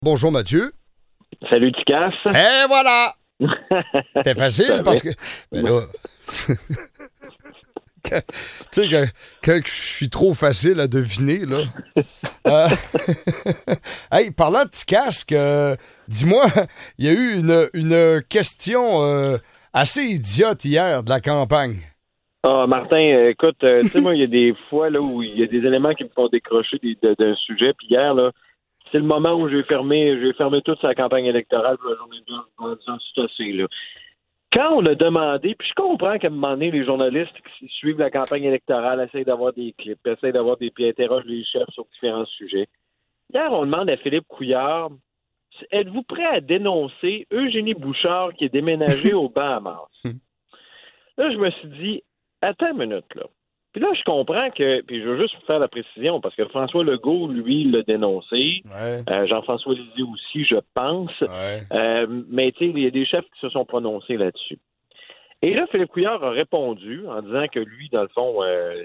Bonjour Mathieu. Salut Ticasse. Et voilà! C'était facile parce que... Ben là... tu sais, quand je suis trop facile à deviner, là... Hey, parlant de petit casque, dis-moi, il y a eu une question assez idiote hier de la campagne. Ah, Martin, écoute, tu sais, moi, il y a des fois là où il y a des éléments qui me font décrocher d'un sujet. Puis hier, là, c'est le moment où j'ai fermé toute sa campagne électorale pour la journée de en disant c'est assez, là. Quand on a demandé, puis je comprends qu'à un moment donné, les journalistes qui suivent la campagne électorale essayent d'avoir des clips, puis interrogent les chefs sur différents sujets. Hier, on demande à Philippe Couillard, êtes-vous prêt à dénoncer Eugénie Bouchard qui est déménagée aux Bahamas? Là, je me suis dit, attends une minute, là. Puis là, je comprends que, puis je veux juste faire la précision, parce que François Legault, lui, l'a dénoncé. Ouais. Jean-François Lisée aussi, je pense. Ouais. Mais tu sais, il y a des chefs qui se sont prononcés là-dessus. Et là, Philippe Couillard a répondu en disant que lui, dans le fond,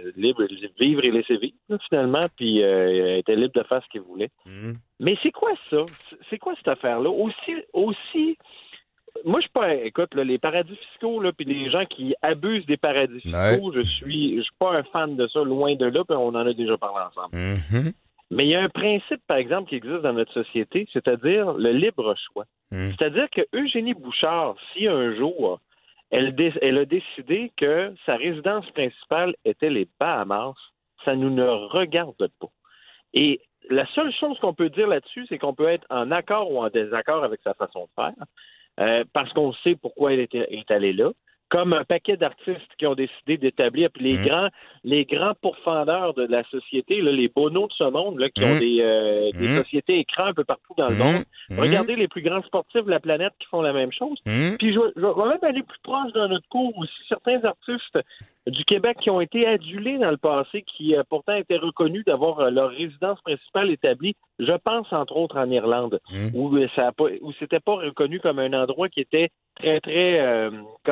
vivre et laisser vivre, là, finalement, puis était libre de faire ce qu'il voulait. Mais c'est quoi ça? C'est quoi cette affaire-là? Aussi... Moi, je suis pas... Écoute, là, les paradis fiscaux, là, puis les gens qui abusent des paradis fiscaux, je suis pas un fan de ça, loin de là, puis on en a déjà parlé ensemble. Mm-hmm. Mais il y a un principe, par exemple, qui existe dans notre société, c'est-à-dire le libre choix. C'est-à-dire que Eugénie Bouchard, si un jour, elle a décidé que sa résidence principale était les Bahamas, ça nous ne regarde pas. Et la seule chose qu'on peut dire là-dessus, c'est qu'on peut être en accord ou en désaccord avec sa façon de faire, parce qu'on sait pourquoi elle est allée là. Comme un paquet d'artistes qui ont décidé d'établir, puis les grands pourfendeurs de la société, là, les bonos de ce monde, là, qui ont des sociétés écrans un peu partout dans le monde. Regardez les plus grands sportifs de la planète qui font la même chose. Puis je vais même aller plus proche dans notre cours aussi. Certains artistes du Québec qui ont été adulés dans le passé, qui pourtant étaient reconnus d'avoir leur résidence principale établie, je pense entre autres en Irlande, où c'était pas reconnu comme un endroit qui était très, très,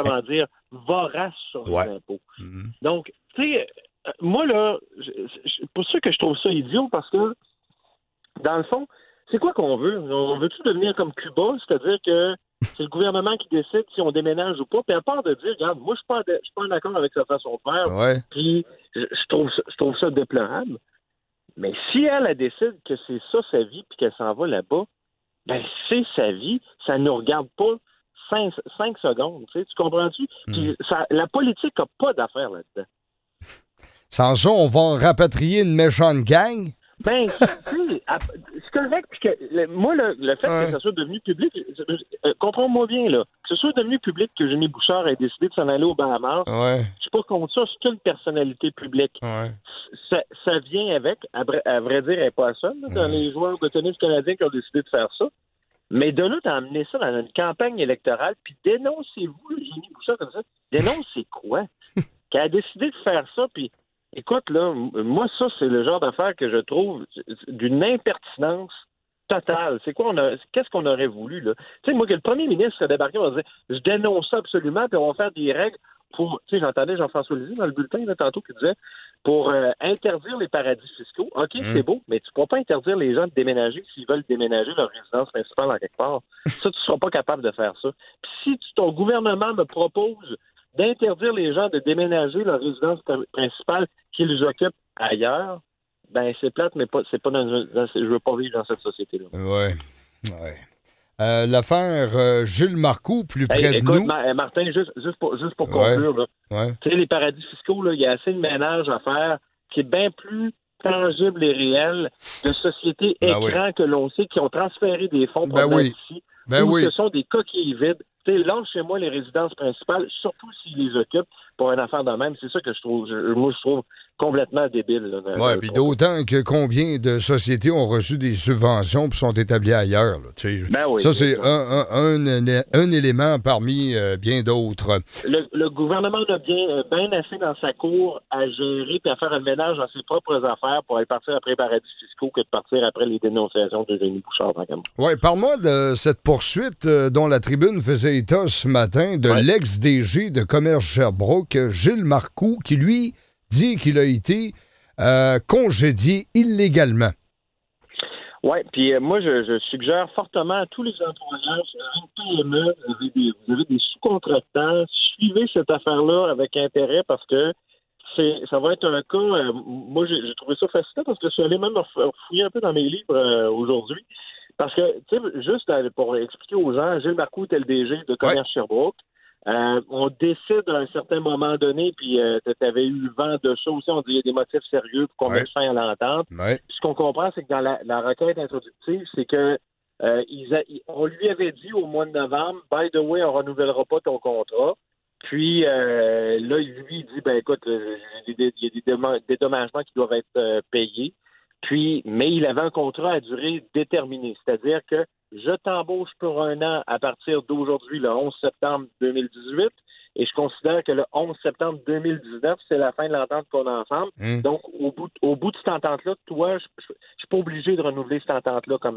vorace sur les impôts. Donc, tu sais, moi, là, pour ça que je trouve ça idiot, parce que, dans le fond, c'est quoi qu'on veut? On veut-tu devenir comme Cuba, c'est-à-dire que c'est le gouvernement qui décide si on déménage ou pas, puis à part de dire, regarde, moi, je suis pas en accord avec sa façon de faire, puis je trouve ça déplorable. Mais si elle décide que c'est ça sa vie, puis qu'elle s'en va là-bas, ben c'est sa vie, ça ne nous regarde pas 5 secondes, tu comprends-tu? Puis la politique n'a pas d'affaire là-dedans. Sans ça, on va rapatrier une méchante gang? Ben, c'est correct, puis que moi, le fait que ça soit devenu public, comprends-moi bien, là, que ce soit devenu public que Eugénie Bouchard ait décidé de s'en aller aux Bahamas, je suis pas contre ça, c'est une personnalité publique. Ça vient avec, à vrai dire, elle n'est pas seule, dans les joueurs de tennis canadiens qui ont décidé de faire ça. Mais de là, d'emmener ça dans une campagne électorale, puis dénoncez-vous Eugénie Bouchard comme ça. Dénoncez quoi? Qu'elle a décidé de faire ça, puis écoute, là, moi, ça, c'est le genre d'affaire que je trouve d'une impertinence totale. C'est quoi qu'est-ce qu'on aurait voulu, là? Tu sais, moi, que le premier ministre a débarqué, on va dire, je dénonce ça absolument, puis on va faire des règles pour, tu sais, j'entendais Jean-François Lisée dans le bulletin, là, tantôt, qui disait, pour interdire les paradis fiscaux. OK, c'est beau, mais tu ne pourras pas interdire les gens de déménager s'ils veulent déménager leur résidence principale en quelque part. Ça, tu ne seras pas capable de faire ça. Puis si ton gouvernement me propose d'interdire les gens de déménager leur résidence principale qu'ils occupent ailleurs, ben c'est plate, mais c'est pas je veux pas vivre dans cette société-là. Ouais. L'affaire Gilles Marcoux, plus près de nous. Martin, juste pour conclure, tu sais, les paradis fiscaux, là, il y a assez de ménage à faire qui est bien plus tangible et réel de sociétés écrans que l'on sait qui ont transféré des fonds ici, ce sont des coquilles vides. Lâche chez moi les résidences principales, surtout s'ils les occupent pour une affaire de même. C'est ça que je trouve complètement débile. Oui, puis d'autant que combien de sociétés ont reçu des subventions puis sont établies ailleurs. Là, ça, c'est un élément parmi bien d'autres. Le gouvernement a bien assez dans sa cour à gérer et à faire un ménage dans ses propres affaires pour aller partir après les paradis fiscaux que de partir après les dénonciations de Eugénie Bouchard. Oui, parle-moi de cette poursuite dont la Tribune faisait état ce matin de l'ex-DG de Commerce Sherbrooke, Gilles Marcoux, qui, lui, dit qu'il a été congédié illégalement. Oui, puis moi, je suggère fortement à tous les employeurs, si vous avez une PME, vous avez des sous-contractants, suivez cette affaire-là avec intérêt parce que ça va être un cas. Moi, j'ai trouvé ça fascinant parce que je suis allé même fouiller un peu dans mes livres aujourd'hui. Parce que, tu sais, juste pour expliquer aux gens, Gilles Marcoux était le DG de Commerce Sherbrooke. On décide à un certain moment donné, puis tu avais eu vent de ça aussi, on dit qu'il y a des motifs sérieux pour qu'on mette fin à l'entente. Ce qu'on comprend, c'est que dans la requête introductive, c'est que on lui avait dit au mois de novembre, by the way, on renouvellera pas ton contrat. Puis là, lui, il dit, ben écoute, il y a des dédommagements qui doivent être payés. Puis, mais il avait un contrat à durée déterminée, c'est-à-dire que je t'embauche pour 1 an à partir d'aujourd'hui, le 11 septembre 2018, et je considère que le 11 septembre 2019, c'est la fin de l'entente qu'on a ensemble. Donc, au bout de cette entente-là, toi, je suis pas obligé de renouveler cette entente-là comme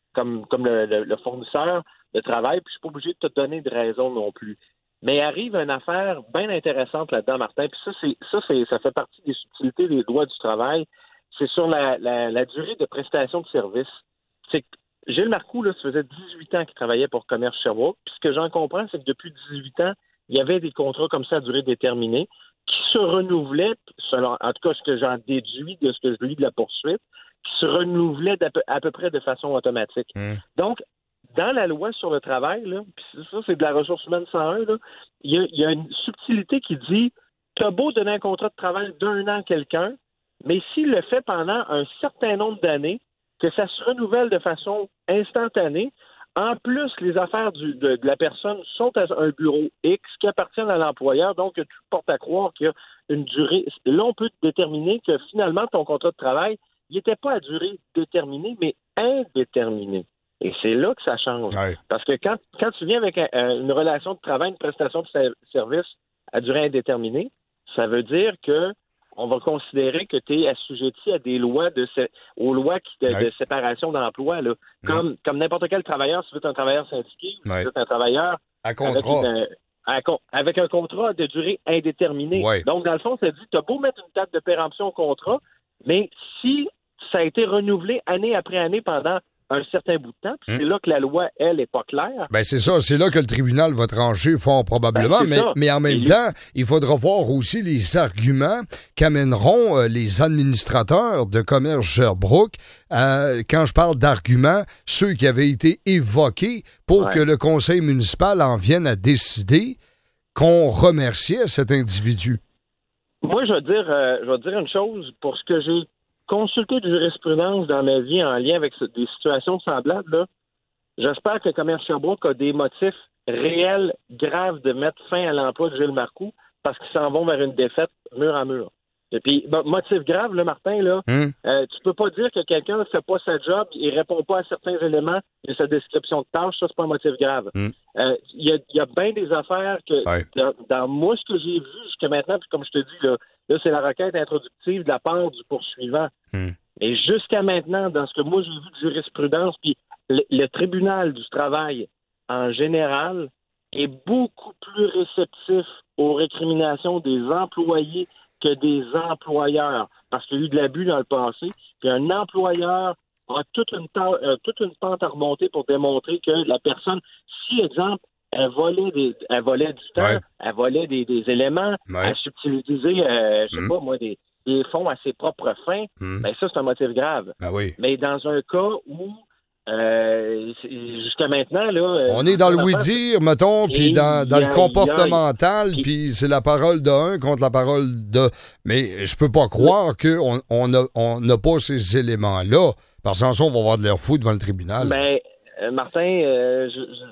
le fournisseur de travail, puis je suis pas obligé de te donner de raison non plus. Mais arrive une affaire bien intéressante là-dedans, Martin, puis ça fait partie des subtilités des droits du travail. C'est sur la durée de prestation de service. C'est que Gilles Marcoux, là, ça faisait 18 ans qu'il travaillait pour Commerce Sherbrooke. Puis ce que j'en comprends, c'est que depuis 18 ans, il y avait des contrats comme ça à durée déterminée qui se renouvelaient, selon, en tout cas ce que j'en déduis de ce que je lis de la poursuite, qui se renouvelaient à peu près de façon automatique. Donc, dans la loi sur le travail, là, puis ça, c'est de la ressource humaine 101, là, il y a une subtilité qui dit t'as beau donner un contrat de travail d'1 an à quelqu'un, mais s'il le fait pendant un certain nombre d'années, que ça se renouvelle de façon instantanée, en plus, les affaires de la personne sont à un bureau X qui appartiennent à l'employeur, donc tu portes à croire qu'il y a une durée. Là, on peut déterminer que finalement, ton contrat de travail, il n'était pas à durée déterminée, mais indéterminée. Et c'est là que ça change. Ouais. Parce que quand tu viens avec une relation de travail, une prestation de service à durée indéterminée, ça veut dire que on va considérer que tu es assujetti à des lois aux lois de séparation d'emploi. Là. Comme n'importe quel travailleur, si vous êtes un travailleur syndiqué, vous êtes un travailleur à contrat. Avec un contrat de durée indéterminée. Ouais. Donc, dans le fond, ça dit, tu as beau mettre une date de péremption au contrat, mais si ça a été renouvelé année après année pendant un certain bout de temps, puis c'est là que la loi, elle, n'est pas claire. Ben c'est ça, c'est là que le tribunal va trancher fort probablement, mais en même temps, il faudra voir aussi les arguments qu'amèneront les administrateurs de Commerce Sherbrooke. Quand je parle d'arguments, ceux qui avaient été évoqués pour que le conseil municipal en vienne à décider qu'on remerciait cet individu. Moi, je vais dire une chose, pour ce que j'ai consulter de jurisprudence dans ma vie en lien avec des situations semblables, là, j'espère que Commerce Sherbrooke a des motifs réels, graves de mettre fin à l'emploi de Gilles Marcoux parce qu'ils s'en vont vers une défaite mur à mur. Et puis, motif grave, là, Martin, là, tu peux pas dire que quelqu'un ne fait pas sa job et répond pas à certains éléments de sa description de tâche, ça, c'est pas un motif grave. Il y a bien des affaires que, dans moi, ce que j'ai vu jusqu'à maintenant, puis comme je te dis, là, c'est la requête introductive de la part du poursuivant. Et jusqu'à maintenant, dans ce que moi j'ai vu de jurisprudence, puis le tribunal du travail, en général, est beaucoup plus réceptif aux récriminations des employés que des employeurs, parce qu'il y a eu de l'abus dans le passé, puis un employeur a toute une pente à remonter pour démontrer que la personne, si, exemple, elle volait du temps, elle volait des éléments, elle subtilisait, je sais pas moi, des fonds à ses propres fins, ben ça, c'est un motif grave. Mais dans un cas où jusqu'à maintenant, là... On est dans le oui-dire, mettons, puis dans le comportemental, puis c'est la parole d'un contre la parole de... Mais je peux pas croire qu'on n'a pas ces éléments-là, parce qu'en on va avoir de l'air fou devant le tribunal. Mais, Martin,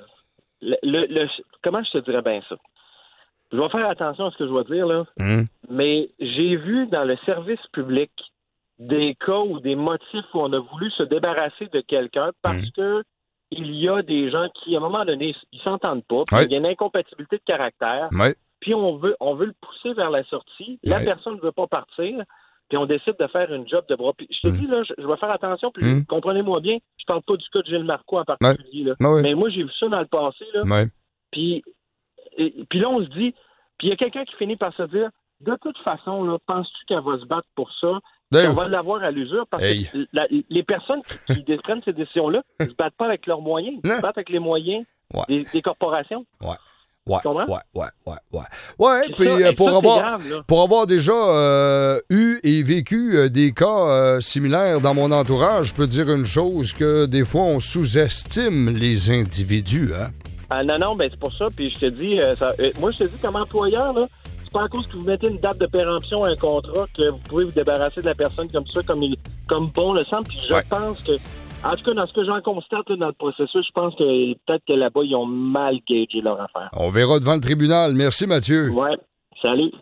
comment je te dirais bien ça? Je vais faire attention à ce que je vais dire, là, mais j'ai vu dans le service public des cas ou des motifs où on a voulu se débarrasser de quelqu'un parce que il y a des gens qui, à un moment donné, ils s'entendent pas, puis il y a une incompatibilité de caractère, puis on veut le pousser vers la sortie, la personne ne veut pas partir, puis on décide de faire une job de bras. Puis je te dis, là, je vais faire attention, puis comprenez-moi bien, je parle pas du cas de Gilles Marcoux en particulier, là, mais moi, j'ai vu ça dans le passé, là, puis là, on se dit, puis il y a quelqu'un qui finit par se dire, de toute façon, là, penses-tu qu'elle va se battre pour ça? On va l'avoir à l'usure parce que les personnes qui prennent ces décisions-là ne se battent pas avec leurs moyens. Ils se battent avec les moyens des corporations. Puis pour avoir déjà eu et vécu des cas similaires dans mon entourage, je peux dire une chose, que des fois, on sous-estime les individus. Hein? Non, ben c'est pour ça. Puis je te dis, moi, je te dis comme employeur, là, c'est pas à cause que vous mettez une date de péremption à un contrat que vous pouvez vous débarrasser de la personne comme ça, comme bon le semble. Puis je pense que, en tout cas, dans ce que j'en constate là, dans le processus, je pense que peut-être que là-bas, ils ont mal gagé leur affaire. On verra devant le tribunal. Merci, Mathieu. Ouais. Salut.